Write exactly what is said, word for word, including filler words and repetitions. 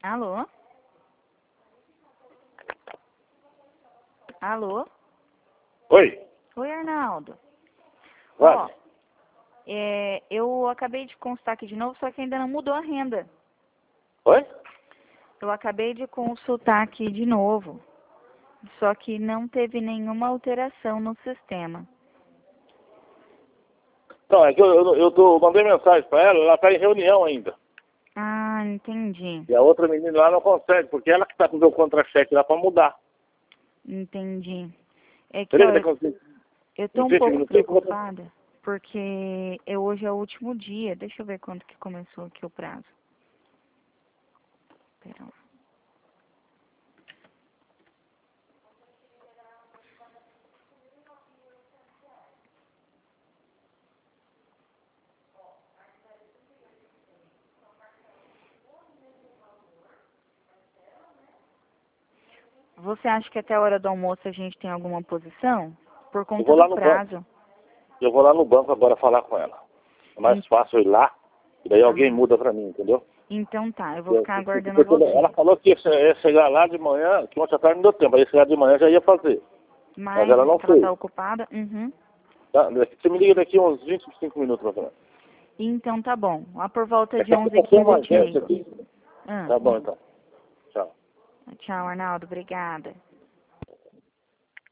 Alô? Alô? Oi, Oi, Arnaldo. vai. Ó, é, eu acabei de constar aqui de novo, só que ainda não mudou a renda. Oi? Eu acabei de consultar aqui de novo, só que não teve nenhuma alteração no sistema. Não, é que eu, eu, eu tô, eu mandei mensagem pra ela, ela tá em reunião ainda. Ah, entendi. E a outra menina lá não consegue, porque ela que tá com o meu contra-cheque lá pra mudar. Entendi. É que, ó, Peraí, eu, daqui eu tô uns um vinte pouco minutinhos que eu vou... preocupada, porque eu, hoje é o último dia. Deixa eu ver quando que começou aqui o prazo. Pera lá. Você acha que até a hora do almoço a gente tem alguma posição? Por Eu conta vou lá do no banco. prazo. Eu vou lá no banco agora falar com ela. É mais En- fácil eu ir lá, e daí alguém ah, muda pra mim, entendeu? então tá, eu vou Eu- ficar aguardando Porque ela você. falou que ia che- ia chegar lá de manhã, que ontem à tarde não deu tempo, aí chegar de manhã já ia fazer. Mas Mas ela não ela fez. tá ocupada? Uhum. Tá? Você me liga daqui uns vinte e cinco minutos, mais ou menos. Então tá bom. Lá por volta É de que aqui onze e tá tão quinze eu mais te gente ligo. aqui. Ah, Tá bom, então. Tchau. tchau, Arnaldo. Obrigada.